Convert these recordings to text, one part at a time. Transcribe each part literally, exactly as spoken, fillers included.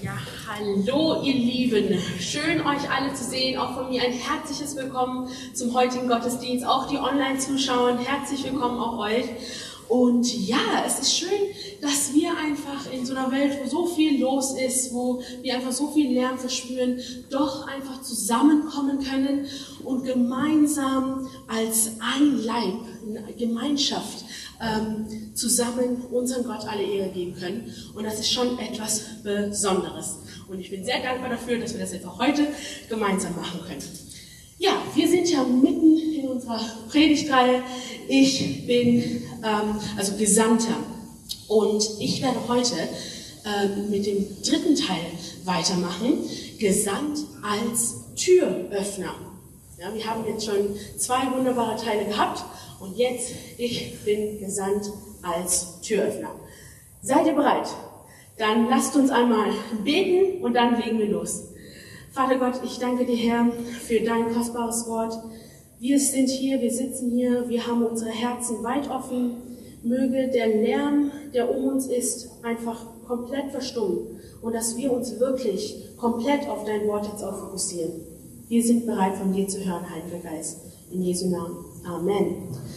Ja, hallo ihr Lieben, schön euch alle zu sehen, auch von mir ein herzliches Willkommen zum heutigen Gottesdienst, auch die Online-Zuschauer, herzlich willkommen auch euch. Und ja, es ist schön, dass wir einfach in so einer Welt, wo so viel los ist, wo wir einfach so viel Lärm verspüren, doch einfach zusammenkommen können und gemeinsam als ein Leib, eine Gemeinschaft, ähm, zusammen unseren Gott alle Ehre geben können. Und das ist schon etwas Besonderes. Und ich bin sehr dankbar dafür, dass wir das jetzt auch heute gemeinsam machen können. Ja, wir sind ja mitten in unserer Predigtreihe. Ich bin ähm, also Gesandter und ich werde heute ähm, mit dem dritten Teil weitermachen. Gesandt als Türöffner. Ja, wir haben jetzt schon zwei wunderbare Teile gehabt und jetzt, ich bin gesandt als Türöffner. Seid ihr bereit? Dann lasst uns einmal beten und dann legen wir los. Vater Gott, ich danke dir, Herr, für dein kostbares Wort. Wir sind hier, wir sitzen hier, wir haben unsere Herzen weit offen. Möge der Lärm, der um uns ist, einfach komplett verstummen und dass wir uns wirklich komplett auf dein Wort jetzt auch fokussieren. Wir sind bereit, von dir zu hören, Heiliger Geist. In Jesu Namen. Amen.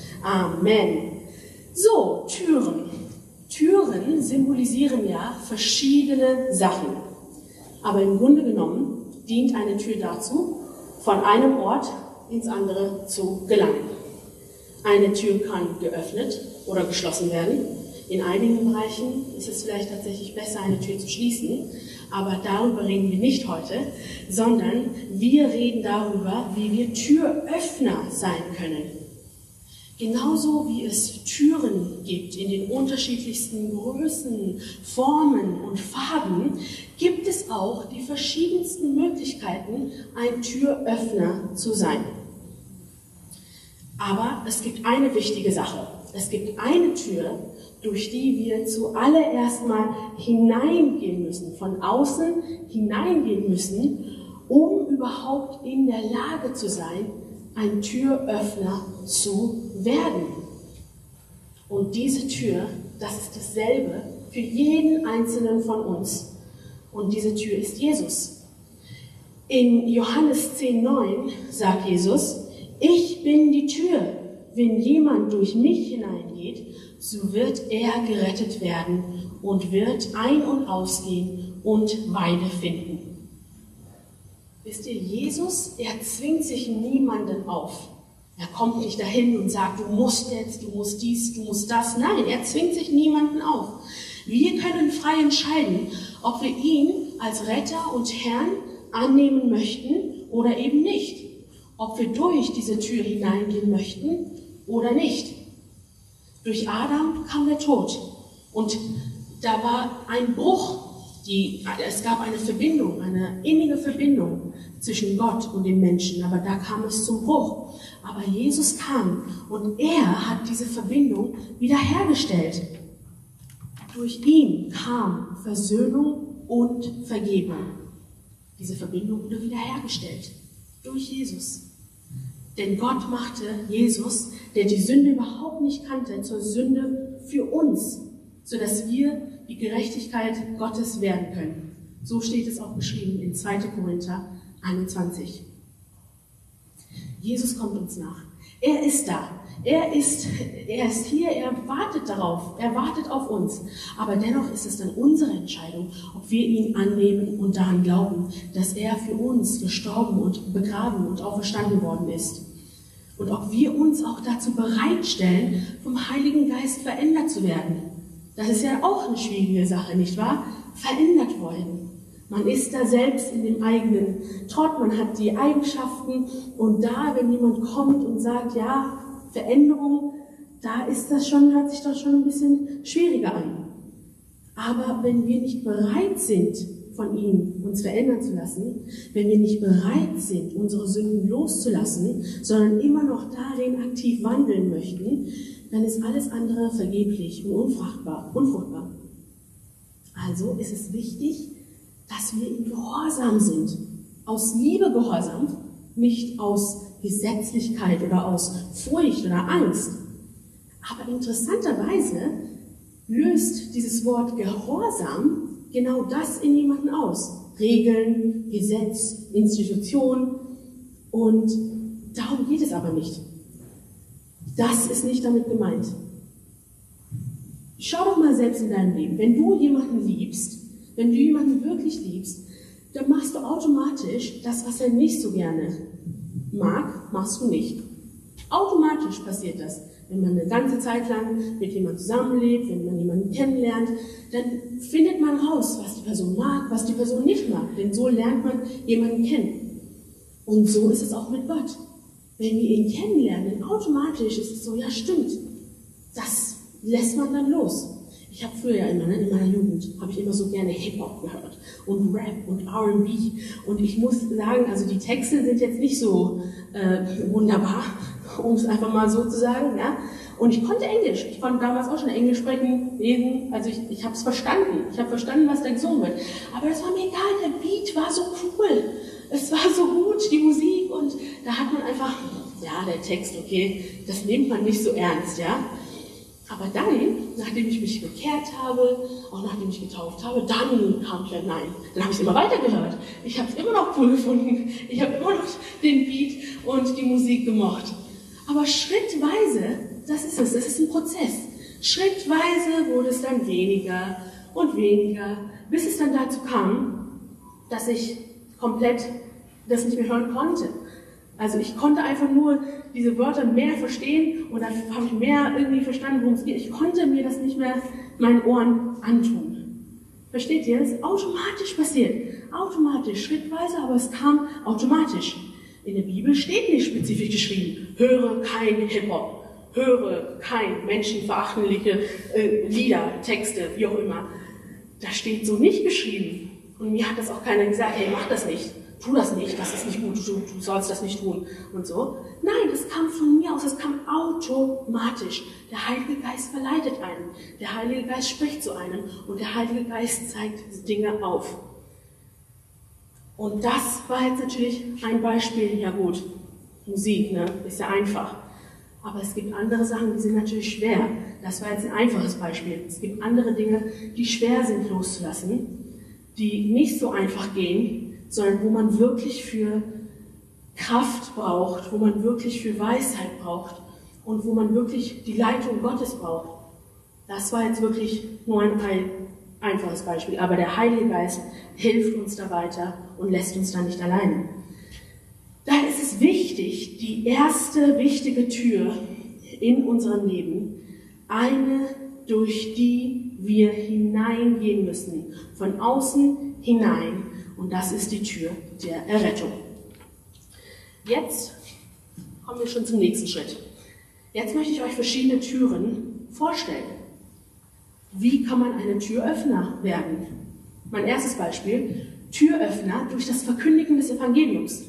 Amen. So, Türen. Türen symbolisieren ja verschiedene Sachen. Aber im Grunde genommen dient eine Tür dazu, von einem Ort ins andere zu gelangen. Eine Tür kann geöffnet oder geschlossen werden. In einigen Bereichen ist es vielleicht tatsächlich besser, eine Tür zu schließen, aber darüber reden wir nicht heute, sondern wir reden darüber, wie wir Türöffner sein können. Genauso wie es Türen gibt in den unterschiedlichsten Größen, Formen und Farben, gibt es auch die verschiedensten Möglichkeiten, ein Türöffner zu sein. Aber es gibt eine wichtige Sache. Es gibt eine Tür, durch die wir zuallererst mal hineingehen müssen, von außen hineingehen müssen, um überhaupt in der Lage zu sein, ein Türöffner zu werden. Und diese Tür, das ist dasselbe für jeden Einzelnen von uns. Und diese Tür ist Jesus. In Johannes zehn neun sagt Jesus: Ich bin die Tür. Wenn jemand durch mich hineingeht, so wird er gerettet werden und wird ein- und ausgehen und Weide finden. Wisst ihr, Jesus, er zwingt sich niemanden auf. Er kommt nicht dahin und sagt, du musst jetzt, du musst dies, du musst das. Nein, er zwingt sich niemanden auf. Wir können frei entscheiden, ob wir ihn als Retter und Herrn annehmen möchten oder eben nicht. Ob wir durch diese Tür hineingehen möchten oder nicht. Durch Adam kam der Tod und da war ein Bruch. Die, es gab eine Verbindung, eine innige Verbindung zwischen Gott und den Menschen, aber da kam es zum Bruch. Aber Jesus kam und er hat diese Verbindung wiederhergestellt. Durch ihn kam Versöhnung und Vergebung. Diese Verbindung wurde wiederhergestellt durch Jesus. Denn Gott machte Jesus, der die Sünde überhaupt nicht kannte, zur Sünde für uns, sodass wir die Gerechtigkeit Gottes werden können. So steht es auch beschrieben in zweiter Korinther einundzwanzig. Jesus kommt uns nach. Er ist da. Er ist, er ist hier, er wartet darauf, er wartet auf uns. Aber dennoch ist es dann unsere Entscheidung, ob wir ihn annehmen und daran glauben, dass er für uns gestorben und begraben und auferstanden worden ist. Und ob wir uns auch dazu bereitstellen, vom Heiligen Geist verändert zu werden. Das ist ja auch eine schwierige Sache, nicht wahr? Verändert wollen. Man ist da selbst in dem eigenen Trott, man hat die Eigenschaften und da, wenn jemand kommt und sagt, ja, Veränderung, da ist das schon, hört sich das schon ein bisschen schwieriger an. Aber wenn wir nicht bereit sind, von ihm uns verändern zu lassen, wenn wir nicht bereit sind, unsere Sünden loszulassen, sondern immer noch darin aktiv wandeln möchten, dann ist alles andere vergeblich und unfruchtbar. unfruchtbar. Also ist es wichtig, dass wir in Gehorsam sind. Aus Liebe Gehorsam, nicht aus Gesetzlichkeit oder aus Furcht oder Angst. Aber interessanterweise löst dieses Wort Gehorsam genau das in jemanden aus. Regeln, Gesetz, Institution. Und darum geht es aber nicht. Das ist nicht damit gemeint. Schau doch mal selbst in deinem Leben. Wenn du jemanden liebst, wenn du jemanden wirklich liebst, dann machst du automatisch das, was er nicht so gerne mag, machst du nicht. Automatisch passiert das. Wenn man eine ganze Zeit lang mit jemandem zusammenlebt, wenn man jemanden kennenlernt, dann findet man raus, was die Person mag, was die Person nicht mag. Denn so lernt man jemanden kennen. Und so ist es auch mit Gott. Wenn wir ihn kennenlernen, dann automatisch ist es so, ja stimmt, das lässt man dann los. Ich habe früher ja immer, ne, in meiner Jugend, habe ich immer so gerne Hip-Hop gehört und Rap und R und B. Und ich muss sagen, also die Texte sind jetzt nicht so äh, wunderbar, um es einfach mal so zu sagen. Ja? Und ich konnte Englisch. Ich konnte damals auch schon Englisch sprechen, lesen. Also ich, ich habe es verstanden. Ich habe verstanden, was da gesungen wird. Aber das war mir egal, der Beat war so cool. Es war so gut, die Musik. Und da hat man einfach, ja, der Text, okay, das nimmt man nicht so ernst, ja. Aber dann, nachdem ich mich bekehrt habe, auch nachdem ich getauft habe, dann kam ich ja nein. Dann habe ich es immer weitergehört. Ich habe es immer noch cool gefunden. Ich habe immer noch den Beat und die Musik gemocht. Aber schrittweise, das ist es, das ist ein Prozess. Schrittweise wurde es dann weniger und weniger, bis es dann dazu kam, dass ich komplett das nicht mehr hören konnte. Also ich konnte einfach nur diese Wörter mehr verstehen und dann habe ich mehr irgendwie verstanden, worum es geht. Ich konnte mir das nicht mehr meinen Ohren antun. Versteht ihr? Das ist automatisch passiert. Automatisch, schrittweise, aber es kam automatisch. In der Bibel steht nicht spezifisch geschrieben, höre kein Hip-Hop, höre kein menschenverachtliche äh, Lieder, Texte, wie auch immer. Da steht so nicht geschrieben. Und mir hat das auch keiner gesagt, hey, mach das nicht. Tu das nicht, das ist nicht gut, du, du sollst das nicht tun und so. Nein, das kam von mir aus, das kam automatisch. Der Heilige Geist verleitet einen, der Heilige Geist spricht zu einem und der Heilige Geist zeigt Dinge auf. Und das war jetzt natürlich ein Beispiel, ja gut, Musik, ne, ist ja einfach. Aber es gibt andere Sachen, die sind natürlich schwer. Das war jetzt ein einfaches Beispiel. Es gibt andere Dinge, die schwer sind loszulassen, die nicht so einfach gehen, sondern wo man wirklich für Kraft braucht, wo man wirklich für Weisheit braucht und wo man wirklich die Leitung Gottes braucht. Das war jetzt wirklich nur ein einfaches Beispiel, aber der Heilige Geist hilft uns da weiter und lässt uns da nicht alleine. Daher ist es wichtig, die erste wichtige Tür in unserem Leben, eine, durch die wir hineingehen müssen, von außen hinein. Und das ist die Tür der Errettung. Jetzt kommen wir schon zum nächsten Schritt. Jetzt möchte ich euch verschiedene Türen vorstellen. Wie kann man eine Türöffner werden? Mein erstes Beispiel, Türöffner durch das Verkündigen des Evangeliums.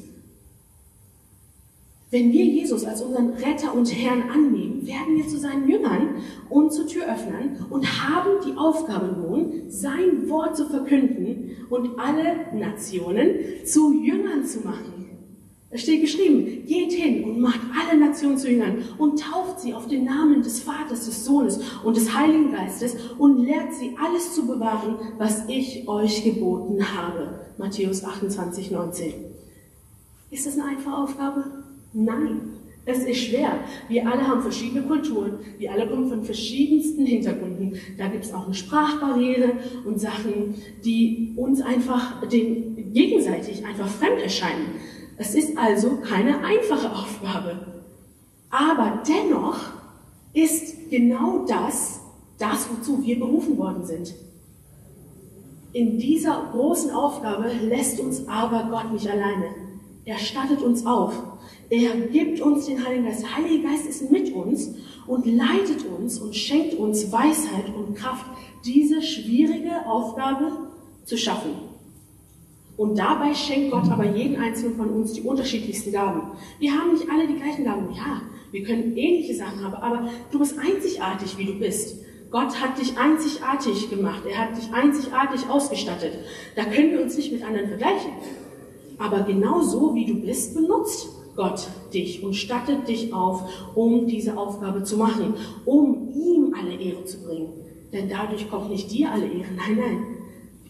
Wenn wir Jesus als unseren Retter und Herrn annehmen, werden wir zu seinen Jüngern und zu Türöffnern und haben die Aufgabe nun, sein Wort zu verkünden und alle Nationen zu Jüngern zu machen. Es steht geschrieben, geht hin und macht alle Nationen zu Jüngern und tauft sie auf den Namen des Vaters, des Sohnes und des Heiligen Geistes und lehrt sie, alles zu bewahren, was ich euch geboten habe. Matthäus achtundzwanzig, neunzehn. Ist das eine einfache Aufgabe? Nein, es ist schwer. Wir alle haben verschiedene Kulturen, wir alle kommen von verschiedensten Hintergründen. Da gibt es auch eine Sprachbarriere und Sachen, die uns einfach den, gegenseitig einfach fremd erscheinen. Es ist also keine einfache Aufgabe. Aber dennoch ist genau das, das, wozu wir berufen worden sind. In dieser großen Aufgabe lässt uns aber Gott nicht alleine. Er stattet uns auf. Er gibt uns den Heiligen Geist. Der Heilige Geist ist mit uns und leitet uns und schenkt uns Weisheit und Kraft, diese schwierige Aufgabe zu schaffen. Und dabei schenkt Gott aber jeden einzelnen von uns die unterschiedlichsten Gaben. Wir haben nicht alle die gleichen Gaben. Ja, wir können ähnliche Sachen haben, aber du bist einzigartig, wie du bist. Gott hat dich einzigartig gemacht. Er hat dich einzigartig ausgestattet. Da können wir uns nicht mit anderen vergleichen. Aber genau so, wie du bist, benutzt Gott dich und stattet dich auf, um diese Aufgabe zu machen, um ihm alle Ehre zu bringen. Denn dadurch kommt nicht dir alle Ehre, nein, nein.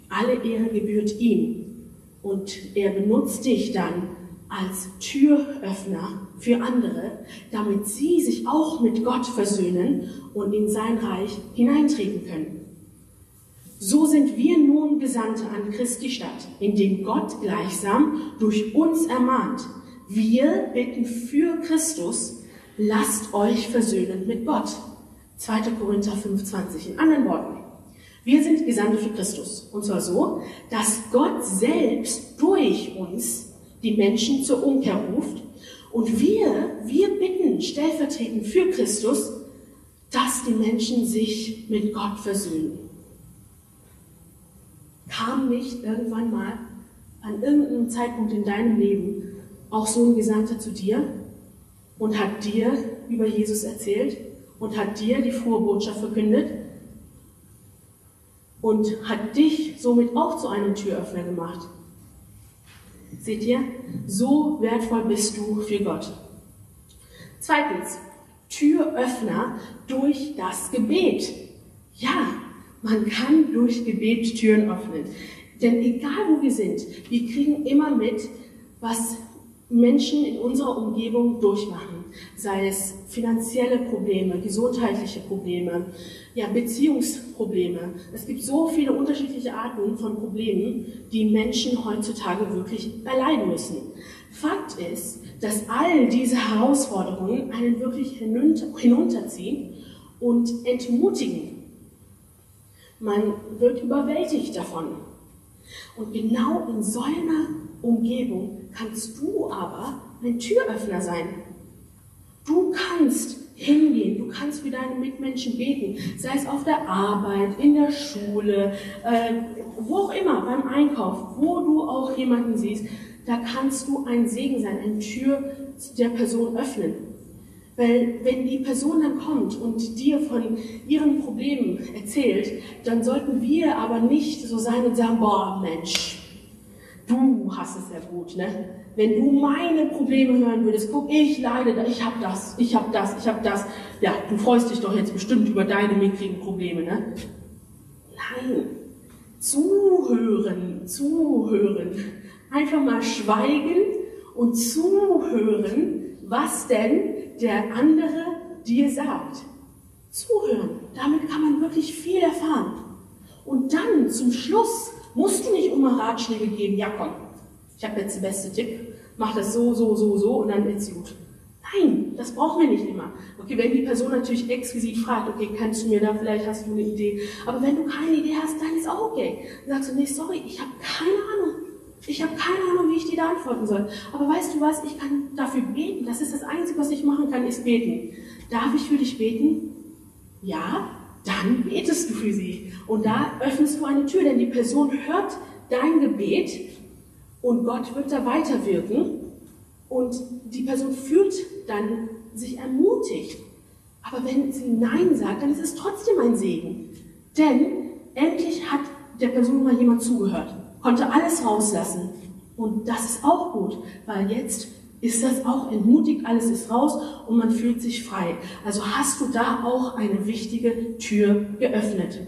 Alle Ehre gebührt ihm. Und er benutzt dich dann als Türöffner für andere, damit sie sich auch mit Gott versöhnen und in sein Reich hineintreten können. So sind wir nun Gesandte an Christi Stadt, indem Gott gleichsam durch uns ermahnt. Wir bitten für Christus, lasst euch versöhnen mit Gott. zweiter Korinther fünf zwanzig. In anderen Worten, wir sind Gesandte für Christus. Und zwar so, dass Gott selbst durch uns die Menschen zur Umkehr ruft. Und wir, wir bitten stellvertretend für Christus, dass die Menschen sich mit Gott versöhnen. Kam nicht irgendwann mal an irgendeinem Zeitpunkt in deinem Leben auch so ein Gesandter zu dir und hat dir über Jesus erzählt und hat dir die frohe Botschaft verkündet und hat dich somit auch zu einem Türöffner gemacht? Seht ihr, so wertvoll bist du für Gott. Zweitens, Türöffner durch das Gebet. Ja, man kann durch Gebet Türen öffnen. Denn egal wo wir sind, wir kriegen immer mit, was Menschen in unserer Umgebung durchmachen. Sei es finanzielle Probleme, gesundheitliche Probleme, ja, Beziehungsprobleme. Es gibt so viele unterschiedliche Arten von Problemen, die Menschen heutzutage wirklich erleiden müssen. Fakt ist, dass all diese Herausforderungen einen wirklich hinunter, hinunterziehen und entmutigen. Man wird überwältigt davon. Und genau in so einer Umgebung kannst du aber ein Türöffner sein. Du kannst hingehen, du kannst für deine Mitmenschen beten, sei es auf der Arbeit, in der Schule, äh, wo auch immer, beim Einkauf, wo du auch jemanden siehst, da kannst du ein Segen sein, eine Tür der Person öffnen. Weil wenn die Person dann kommt und dir von ihren Problemen erzählt, dann sollten wir aber nicht so sein und sagen, boah Mensch, du hast es ja gut, ne? Wenn du meine Probleme hören würdest, guck, ich leide da, ich hab das, ich hab das, ich hab das. Ja, du freust dich doch jetzt bestimmt über deine mickrigen Probleme, ne? Nein, zuhören, zuhören. Einfach mal schweigen und zuhören, was denn der andere dir sagt. Zuhören, damit kann man wirklich viel erfahren. Und dann zum Schluss musst du nicht immer Ratschläge geben, ja komm, ich habe jetzt den besten Tipp, mach das so, so, so, so und dann ist gut. Nein, das brauchen wir nicht immer. Okay, wenn die Person natürlich exquisit fragt, okay, kannst du mir da, vielleicht hast du eine Idee, aber wenn du keine Idee hast, dann ist auch okay. Dann sagst du, nee, sorry, ich habe keine Ahnung. Ich habe keine Ahnung, wie ich dir da antworten soll. Aber weißt du was, ich kann dafür beten. Das ist das Einzige, was ich machen kann, ist beten. Darf ich für dich beten? Ja, dann betest du für sie. Und da öffnest du eine Tür, denn die Person hört dein Gebet und Gott wird da weiterwirken. Und die Person fühlt dann sich ermutigt. Aber wenn sie Nein sagt, dann ist es trotzdem ein Segen. Denn endlich hat der Person mal jemand zugehört. Konnte alles rauslassen. Und das ist auch gut, weil jetzt ist das auch entmutigt, alles ist raus und man fühlt sich frei. Also hast du da auch eine wichtige Tür geöffnet.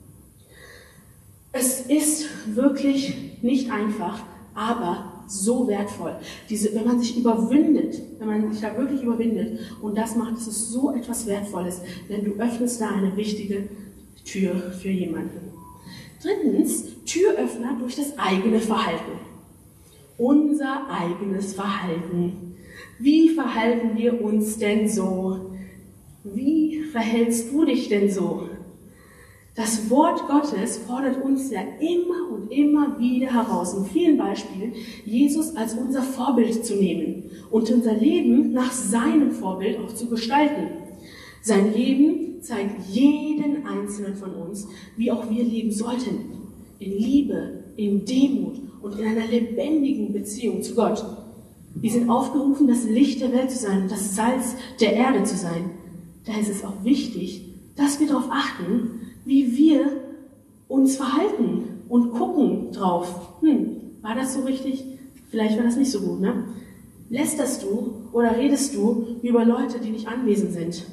Es ist wirklich nicht einfach, aber so wertvoll. Diese, wenn man sich überwindet, wenn man sich da wirklich überwindet und das macht, es ist so etwas Wertvolles, denn du öffnest da eine wichtige Tür für jemanden. Drittens, Türöffner durch das eigene Verhalten. Unser eigenes Verhalten. Wie verhalten wir uns denn so? Wie verhältst du dich denn so? Das Wort Gottes fordert uns ja immer und immer wieder heraus, in vielen Beispielen, Jesus als unser Vorbild zu nehmen und unser Leben nach seinem Vorbild auch zu gestalten. Sein Leben zeigt jeden Einzelnen von uns, wie auch wir leben sollten. In Liebe, in Demut und in einer lebendigen Beziehung zu Gott. Wir sind aufgerufen, das Licht der Welt zu sein und das Salz der Erde zu sein. Da ist es auch wichtig, dass wir darauf achten, wie wir uns verhalten und gucken drauf. Hm, war das so richtig? Vielleicht war das nicht so gut, ne? Lästerst du oder redest du über Leute, die nicht anwesend sind?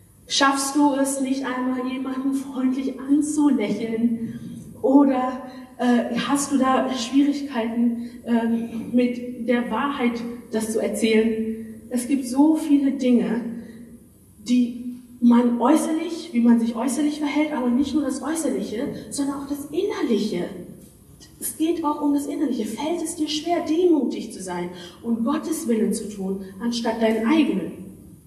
Schaffst du es nicht einmal, jemanden freundlich anzulächeln? Oder Äh, hast du da Schwierigkeiten äh, mit der Wahrheit, das zu erzählen? Es gibt so viele Dinge, die man äußerlich, wie man sich äußerlich verhält, aber nicht nur das Äußerliche, sondern auch das Innerliche. Es geht auch um das Innerliche. Fällt es dir schwer, demütig zu sein und Gottes Willen zu tun, anstatt deinen eigenen?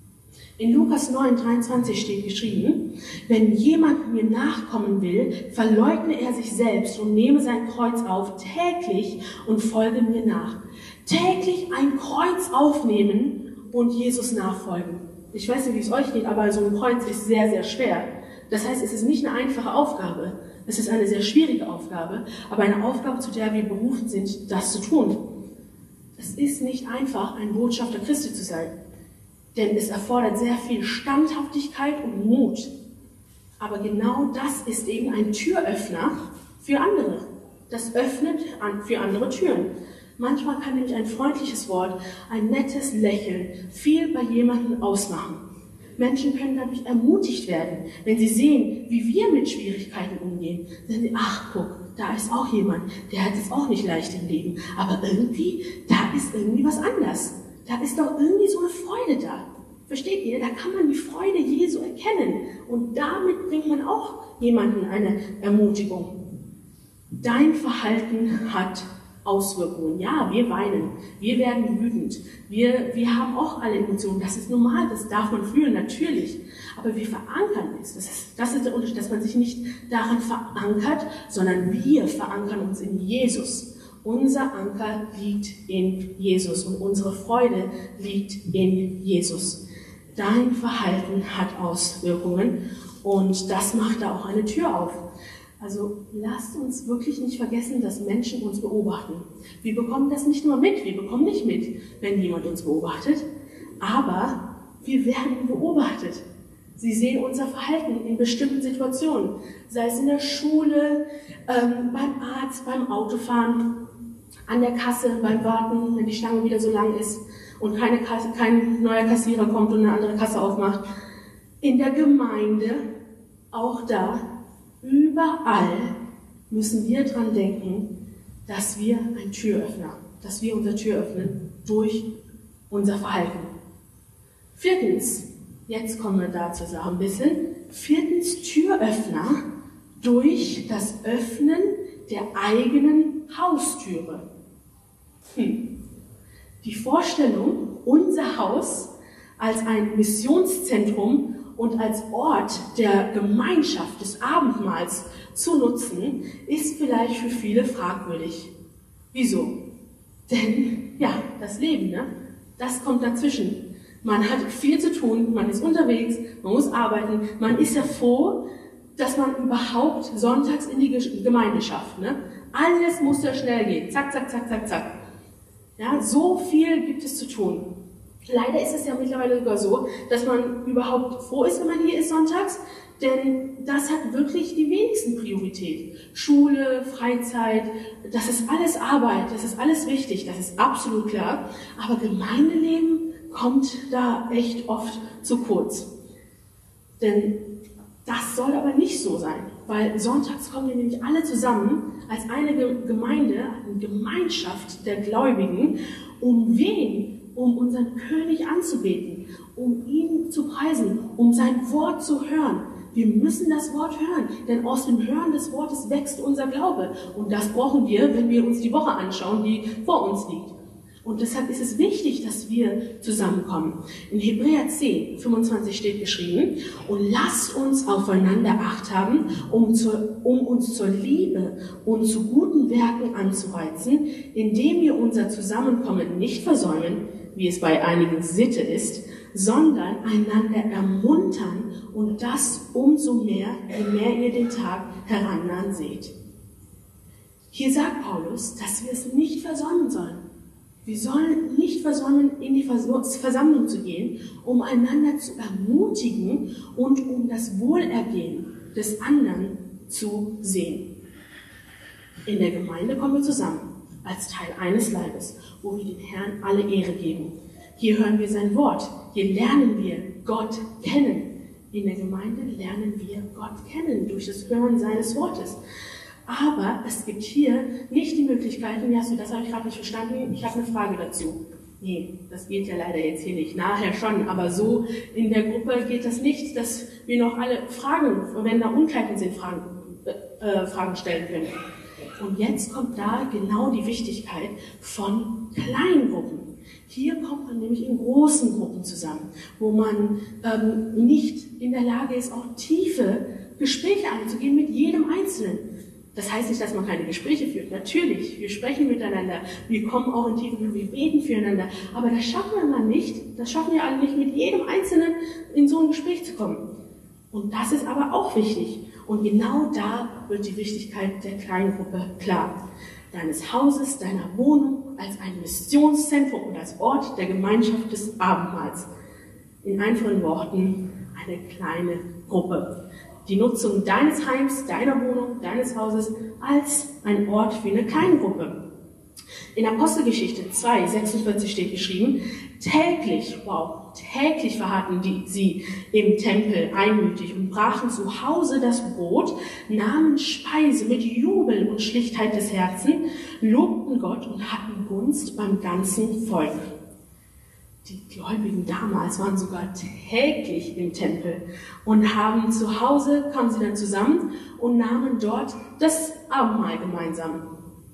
In Lukas neun, dreiundzwanzig steht geschrieben, wenn jemand mir nachkommen will, verleugne er sich selbst und nehme sein Kreuz auf täglich und folge mir nach. Täglich ein Kreuz aufnehmen und Jesus nachfolgen. Ich weiß nicht, wie es euch geht, aber so ein Kreuz ist sehr, sehr schwer. Das heißt, es ist nicht eine einfache Aufgabe. Es ist eine sehr schwierige Aufgabe, aber eine Aufgabe, zu der wir berufen sind, das zu tun. Es ist nicht einfach, ein Botschafter Christi zu sein. Denn es erfordert sehr viel Standhaftigkeit und Mut. Aber genau das ist eben ein Türöffner für andere. Das öffnet für andere Türen. Manchmal kann nämlich ein freundliches Wort, ein nettes Lächeln viel bei jemandem ausmachen. Menschen können dadurch ermutigt werden, wenn sie sehen, wie wir mit Schwierigkeiten umgehen. Dann sagen sie, ach guck, da ist auch jemand, der hat es auch nicht leicht im Leben. Aber irgendwie, da ist irgendwie was anders. Da ist doch irgendwie so eine Freude da. Versteht ihr? Da kann man die Freude Jesu erkennen. Und damit bringt man auch jemandem eine Ermutigung. Dein Verhalten hat Auswirkungen. Ja, wir weinen, wir werden wütend, wir, wir haben auch alle Emotionen. Das ist normal, das darf man fühlen, natürlich. Aber wir verankern es. Das ist, das ist der Unterschied, dass man sich nicht daran verankert, sondern wir verankern uns in Jesus. Unser Anker liegt in Jesus und unsere Freude liegt in Jesus. Dein Verhalten hat Auswirkungen und das macht da auch eine Tür auf. Also lasst uns wirklich nicht vergessen, dass Menschen uns beobachten. Wir bekommen das nicht nur mit, wir bekommen nicht mit, wenn jemand uns beobachtet, aber wir werden beobachtet. Sie sehen unser Verhalten in bestimmten Situationen, sei es in der Schule, ähm, beim Arzt, beim Autofahren, an der Kasse, beim Warten, wenn die Schlange wieder so lang ist und keine Kasse, kein neuer Kassierer kommt und eine andere Kasse aufmacht. In der Gemeinde, auch da, überall müssen wir dran denken, dass wir ein Türöffner, dass wir unsere Tür öffnen durch unser Verhalten. Viertens, jetzt kommen wir da zur Sache ein bisschen. Viertens, Türöffner durch das Öffnen der eigenen Haustüre. Hm. Die Vorstellung, unser Haus als ein Missionszentrum und als Ort der Gemeinschaft des Abendmahls zu nutzen, ist vielleicht für viele fragwürdig. Wieso? Denn, ja, das Leben, ne? Das kommt dazwischen. Man hat viel zu tun, man ist unterwegs, man muss arbeiten, man ist ja froh, dass man überhaupt sonntags in die Gemeinde schafft. Ne? Alles muss ja schnell gehen. Zack, zack, zack, zack, zack. Ja, so viel gibt es zu tun. Leider ist es ja mittlerweile sogar so, dass man überhaupt froh ist, wenn man hier ist sonntags, denn das hat wirklich die wenigsten Priorität. Schule, Freizeit, das ist alles Arbeit, das ist alles wichtig, das ist absolut klar. Aber Gemeindeleben kommt da echt oft zu kurz. Denn das soll aber nicht so sein, weil sonntags kommen wir nämlich alle zusammen als eine Gemeinde, eine Gemeinschaft der Gläubigen, um wen? Um unseren König anzubeten, um ihn zu preisen, um sein Wort zu hören. Wir müssen das Wort hören, denn aus dem Hören des Wortes wächst unser Glaube. Und das brauchen wir, wenn wir uns die Woche anschauen, die vor uns liegt. Und deshalb ist es wichtig, dass wir zusammenkommen. In Hebräer zehn, fünfundzwanzig steht geschrieben, und lasst uns aufeinander Acht haben, um, zur, um uns zur Liebe und zu guten Werken anzureizen, indem wir unser Zusammenkommen nicht versäumen, wie es bei einigen Sitte ist, sondern einander ermuntern und das umso mehr, je mehr ihr den Tag herannahen seht. Hier sagt Paulus, dass wir es nicht versäumen sollen. Wir sollen nicht versäumen, in die Versammlung zu gehen, um einander zu ermutigen und um das Wohlergehen des anderen zu sehen. In der Gemeinde kommen wir zusammen, als Teil eines Leibes, wo wir den Herrn alle Ehre geben. Hier hören wir sein Wort, hier lernen wir Gott kennen. In der Gemeinde lernen wir Gott kennen durch das Hören seines Wortes. Aber es gibt hier nicht die Möglichkeiten, ja, so, das habe ich gerade nicht verstanden, ich habe eine Frage dazu. Nee, das geht ja leider jetzt hier nicht. Nachher schon, aber so in der Gruppe geht das nicht, dass wir noch alle Fragen, wenn da Unklarheiten sind, Fragen, äh, Fragen stellen können. Und jetzt kommt da genau die Wichtigkeit von Kleingruppen. Hier kommt man nämlich in großen Gruppen zusammen, wo man ähm, nicht in der Lage ist, auch tiefe Gespräche einzugehen mit jedem Einzelnen. Das heißt nicht, dass man keine Gespräche führt. Natürlich, wir sprechen miteinander, wir kommen auch in tiefen, wir beten füreinander. Aber das schaffen wir mal nicht, das schaffen wir alle nicht, mit jedem Einzelnen in so ein Gespräch zu kommen. Und das ist aber auch wichtig. Und genau da wird die Wichtigkeit der Kleingruppe klar. Deines Hauses, deiner Wohnung als ein Missionszentrum und als Ort der Gemeinschaft des Abendmahls. In einfachen Worten eine kleine Gruppe. Die Nutzung deines Heims, deiner Wohnung, deines Hauses als ein Ort für eine Kleingruppe. In Apostelgeschichte zwei, sechsundvierzig steht geschrieben, täglich, wow, täglich verharrten die, sie im Tempel einmütig und brachen zu Hause das Brot, nahmen Speise mit Jubel und Schlichtheit des Herzens, lobten Gott und hatten Gunst beim ganzen Volk. Die Gläubigen damals waren sogar täglich im Tempel und haben zu Hause, kamen sie dann zusammen und nahmen dort das Abendmahl gemeinsam.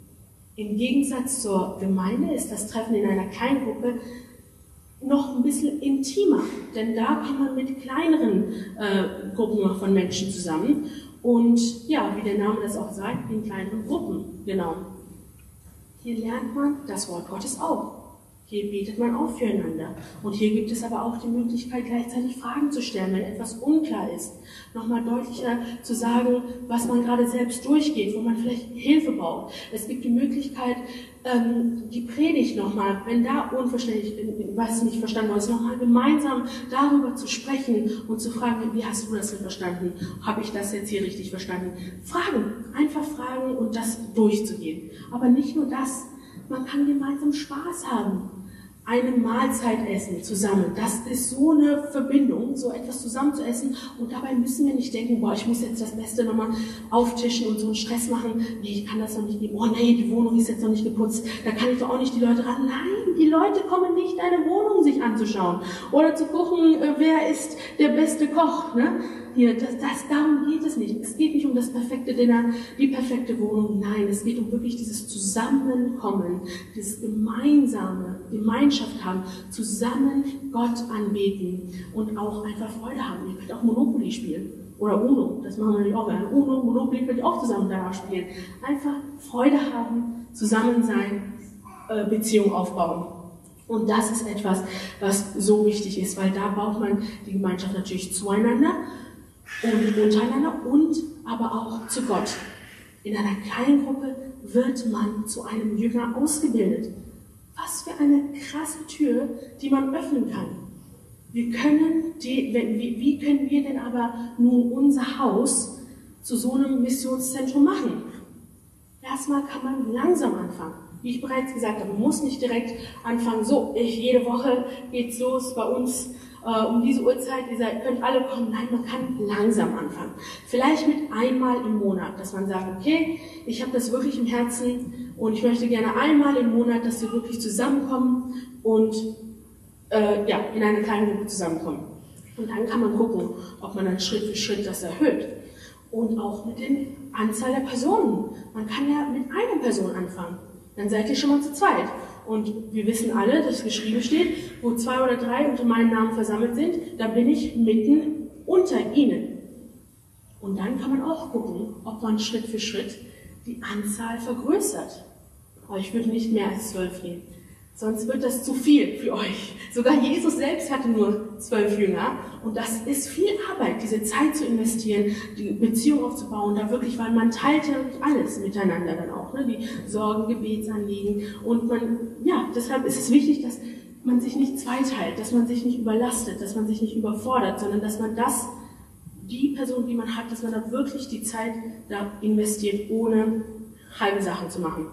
Im Gegensatz zur Gemeinde ist das Treffen in einer Kleingruppe noch ein bisschen intimer, denn da kommt man mit kleineren äh, Gruppen noch von Menschen zusammen und ja, wie der Name das auch sagt, in kleineren Gruppen, genau. Hier lernt man das Wort Gottes auch. Hier betet man auch füreinander. Und hier gibt es aber auch die Möglichkeit, gleichzeitig Fragen zu stellen, wenn etwas unklar ist. Nochmal deutlicher zu sagen, was man gerade selbst durchgeht, wo man vielleicht Hilfe braucht. Es gibt die Möglichkeit, ähm, die Predigt nochmal, wenn da unverständlich, was nicht verstanden wurde, nochmal gemeinsam darüber zu sprechen und zu fragen, wie hast du das denn verstanden? Habe ich das jetzt hier richtig verstanden? Fragen, einfach fragen und das durchzugehen. Aber nicht nur das, man kann gemeinsam Spaß haben. Eine Mahlzeit essen zusammen, das ist so eine Verbindung, so etwas zusammen zu essen und dabei müssen wir nicht denken, boah, ich muss jetzt das Beste nochmal auftischen und so einen Stress machen, nee, ich kann das noch nicht geben, oh nee, die Wohnung ist jetzt noch nicht geputzt, da kann ich doch auch nicht die Leute ran. Nein, die Leute kommen nicht, deine Wohnung sich anzuschauen oder zu gucken, wer ist der beste Koch, ne? Hier, das, das, darum geht es nicht. Es geht nicht um das perfekte Dinner, die perfekte Wohnung. Nein, es geht um wirklich dieses Zusammenkommen, dieses gemeinsame Gemeinschaft haben, zusammen Gott anbeten und auch einfach Freude haben. Ihr könnt auch Monopoly spielen oder Uno, das machen wir natürlich auch gerne. Uno, Monopoly könnt ihr auch zusammen danach spielen. Einfach Freude haben, zusammen sein, Beziehung aufbauen. Und das ist etwas, was so wichtig ist, weil da baut man die Gemeinschaft natürlich zueinander und untereinander und aber auch zu Gott. In einer kleinen Gruppe wird man zu einem Jünger ausgebildet. Was für eine krasse Tür, die man öffnen kann. Wir können die, wie, wie können wir denn aber nun unser Haus zu so einem Missionszentrum machen? Erstmal kann man langsam anfangen. Wie ich bereits gesagt habe, man muss nicht direkt anfangen, so, ich, jede Woche geht's los bei uns äh, um diese Uhrzeit, ihr seid, könnt alle kommen. Nein, man kann langsam anfangen. Vielleicht mit einmal im Monat, dass man sagt, okay, ich habe das wirklich im Herzen und ich möchte gerne einmal im Monat, dass wir wirklich zusammenkommen und äh, ja, in eine kleine Gruppe zusammenkommen. Und dann kann man gucken, ob man dann Schritt für Schritt das erhöht. Und auch mit der Anzahl der Personen. Man kann ja mit einer Person anfangen. Dann seid ihr schon mal zu zweit. Und wir wissen alle, dass geschrieben steht, wo zwei oder drei unter meinem Namen versammelt sind, da bin ich mitten unter ihnen. Und dann kann man auch gucken, ob man Schritt für Schritt die Anzahl vergrößert. Aber ich würde nicht mehr als zwölf nehmen. Sonst wird das zu viel für euch. Sogar Jesus selbst hatte nur zwölf Jünger. Und das ist viel Arbeit, diese Zeit zu investieren, die Beziehung aufzubauen, da wirklich, weil man teilt ja alles miteinander dann auch, ne? Die Sorgen, Gebetsanliegen. Und man, ja, deshalb ist es wichtig, dass man sich nicht zweiteilt, dass man sich nicht überlastet, dass man sich nicht überfordert, sondern dass man das, die Person, die man hat, dass man da wirklich die Zeit da investiert, ohne halbe Sachen zu machen.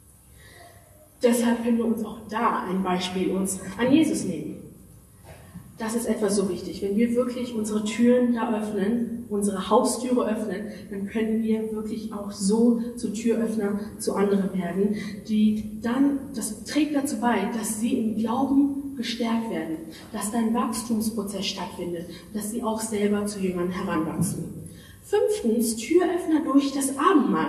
Deshalb können wir uns auch da ein Beispiel uns an Jesus nehmen. Das ist etwas so wichtig. Wenn wir wirklich unsere Türen da öffnen, unsere Haustüre öffnen, dann können wir wirklich auch so zu Türöffner zu anderen werden, die dann, das trägt dazu bei, dass sie im Glauben gestärkt werden, dass da ein Wachstumsprozess stattfindet, dass sie auch selber zu Jüngern heranwachsen. Fünftens, Türöffner durch das Abendmahl.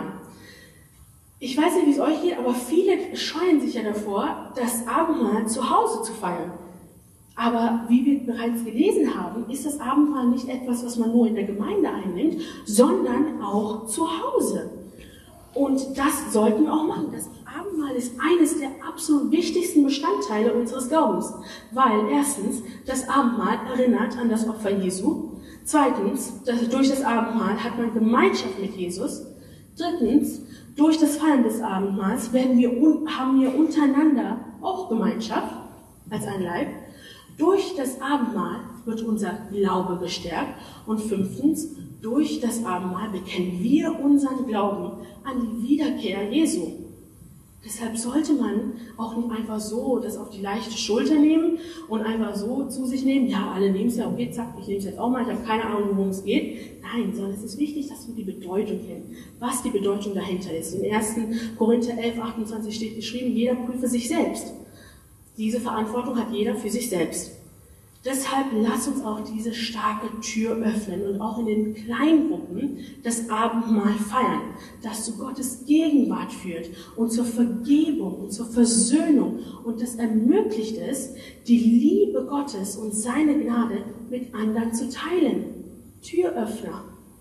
Ich weiß nicht, wie es euch geht, aber viele scheuen sich ja davor, das Abendmahl zu Hause zu feiern. Aber wie wir bereits gelesen haben, ist das Abendmahl nicht etwas, was man nur in der Gemeinde einnimmt, sondern auch zu Hause. Und das sollten wir auch machen. Das Abendmahl ist eines der absolut wichtigsten Bestandteile unseres Glaubens, weil erstens das Abendmahl erinnert an das Opfer Jesu. Zweitens, dass durch das Abendmahl hat man Gemeinschaft mit Jesus. Drittens, durch das Feiern des Abendmahls werden wir, haben wir untereinander auch Gemeinschaft als ein Leib. Durch das Abendmahl wird unser Glaube gestärkt. Und fünftens, durch das Abendmahl bekennen wir unseren Glauben an die Wiederkehr Jesu. Deshalb sollte man auch nicht einfach so das auf die leichte Schulter nehmen und einfach so zu sich nehmen, ja, alle nehmen es ja, okay, zack, ich nehme es jetzt auch mal, ich habe keine Ahnung, worum es geht. Nein, sondern es ist wichtig, dass wir die Bedeutung kennen, was die Bedeutung dahinter ist. In ersten Korinther elf, achtundzwanzig steht geschrieben, jeder prüfe sich selbst. Diese Verantwortung hat jeder für sich selbst. Deshalb lass uns auch diese starke Tür öffnen und auch in den Kleingruppen das Abendmahl feiern, das zu Gottes Gegenwart führt und zur Vergebung und zur Versöhnung. Und das ermöglicht es, die Liebe Gottes und seine Gnade mit anderen zu teilen. Türöffner.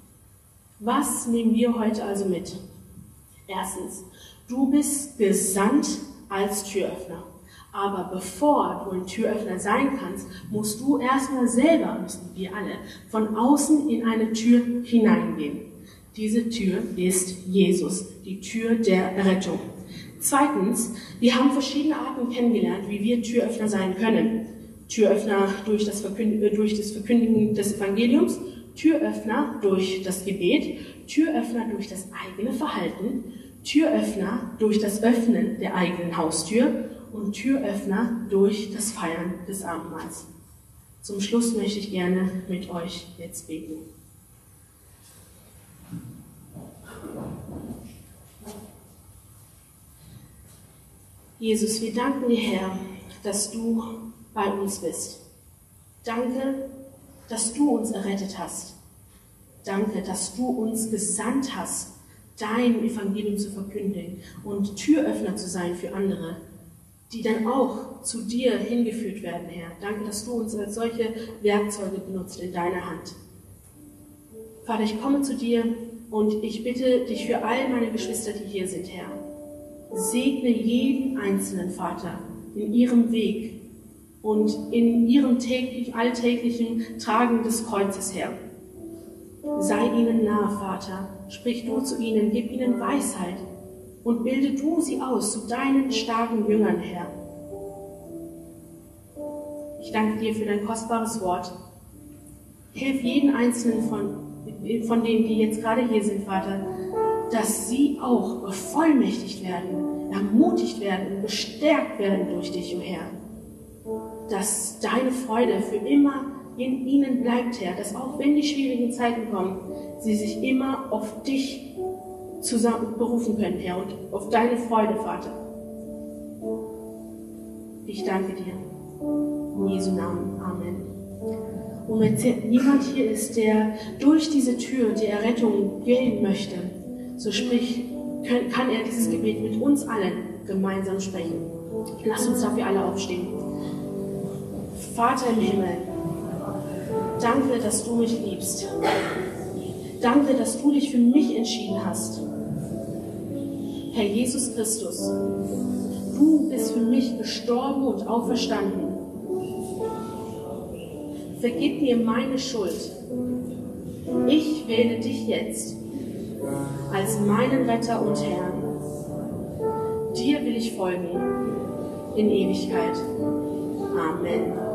Was nehmen wir heute also mit? Erstens, du bist gesandt als Türöffner. Aber bevor du ein Türöffner sein kannst, musst du erstmal selber, müssen wir alle, von außen in eine Tür hineingehen. Diese Tür ist Jesus, die Tür der Errettung. Zweitens, wir haben verschiedene Arten kennengelernt, wie wir Türöffner sein können. Türöffner durch das Verkündigen, durch das Verkündigen des Evangeliums, Türöffner durch das Gebet, Türöffner durch das eigene Verhalten, Türöffner durch das Öffnen der eigenen Haustür und Türöffner durch das Feiern des Abendmahls. Zum Schluss möchte ich gerne mit euch jetzt beten. Jesus, wir danken dir, Herr, dass du bei uns bist. Danke, dass du uns errettet hast. Danke, dass du uns gesandt hast, dein Evangelium zu verkündigen und Türöffner zu sein für andere, die dann auch zu dir hingeführt werden, Herr. Danke, dass du uns als solche Werkzeuge benutzt in deiner Hand. Vater, ich komme zu dir und ich bitte dich für all meine Geschwister, die hier sind, Herr. Segne jeden einzelnen, Vater, in ihrem Weg und in ihrem täglich, alltäglichen Tragen des Kreuzes, Herr. Sei ihnen nahe, Vater. Sprich du zu ihnen, gib ihnen Weisheit. Und bilde du sie aus zu deinen starken Jüngern, Herr. Ich danke dir für dein kostbares Wort. Hilf jeden Einzelnen von, von denen, die jetzt gerade hier sind, Vater, dass sie auch bevollmächtigt werden, ermutigt werden, bestärkt werden durch dich, o Herr. Dass deine Freude für immer in ihnen bleibt, Herr, dass auch wenn die schwierigen Zeiten kommen, sie sich immer auf dich zusammen berufen können, Herr, und auf deine Freude, Vater. Ich danke dir. In Jesu Namen. Amen. Und wenn jemand hier ist, der durch diese Tür der Errettung gehen möchte, so sprich, kann er dieses Gebet mit uns allen gemeinsam sprechen. Lass uns dafür alle aufstehen. Vater im Himmel, danke, dass du mich liebst. Danke, dass du dich für mich entschieden hast. Herr Jesus Christus, du bist für mich gestorben und auferstanden. Vergib mir meine Schuld. Ich wähle dich jetzt als meinen Retter und Herrn. Dir will ich folgen in Ewigkeit. Amen.